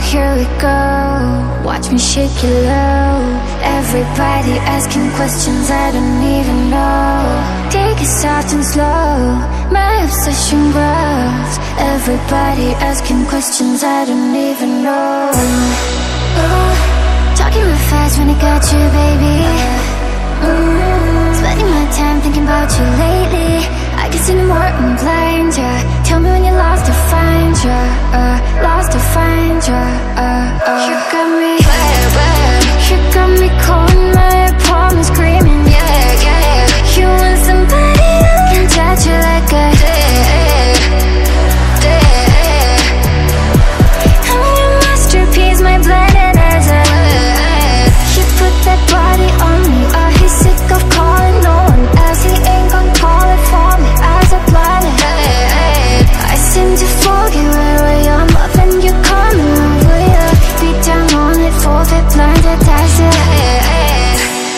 here we go. Watch me shake it low. Everybody asking questions I don't even know. Take it soft and slow, my obsession grows. Everybody asking questions I don't even know. Talking real fast when I got you, baby. Spending my time thinking about you lately. I can see no more, I'm blind, yeah. Tell me when you're lost to find ya, lost to find ya, You got me, you got me calling my apartment screaming, yeah, yeah. You want somebody who can touch you like a I'm your masterpiece, my blended as a You put that body on me, he's sick of calling no one else. He ain't gon' call it for me as a planet. I seem to forget where I am, and you coming over, yeah. Be down on it, forfeit, blinded as it.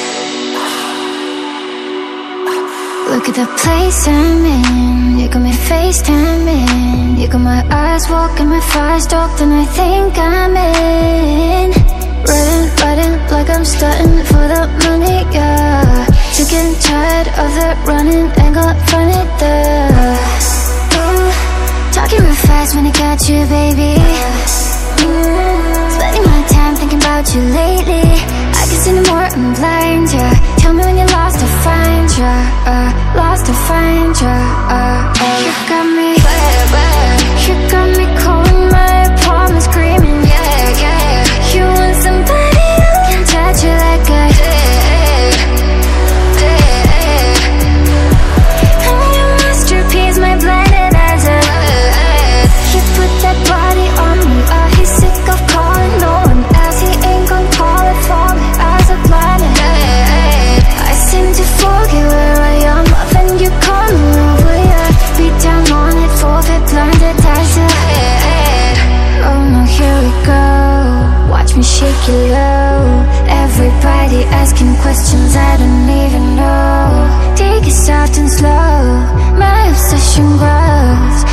Look at the place I'm in. You got me FaceTiming. You got my eyes walking, my fire stoked, and I think I'm in. Riding like I'm starting for the money, yeah. Sick and tired of the running, ain't got funny there. Talking real fast when I got you, baby. Spending my time thinking about you lately. I can see no more, I'm blind, yeah. Tell me when you're lost to find ya, lost to find ya, You got me, you got me calling my apartment screaming, yeah, yeah. You want somebody who can touch you like a I'm your masterpiece, my blended as a You put that body on me, he's sick of calling no one else. He ain't gon' call it for me as a planet. I seem to forget where I am, and you coming over, yeah. Be down on it, forfeit, blinded as a Oh no, here we go. Watch me shake it low. Everybody asking questions I don't even know. Take it soft and slow, my obsession grows.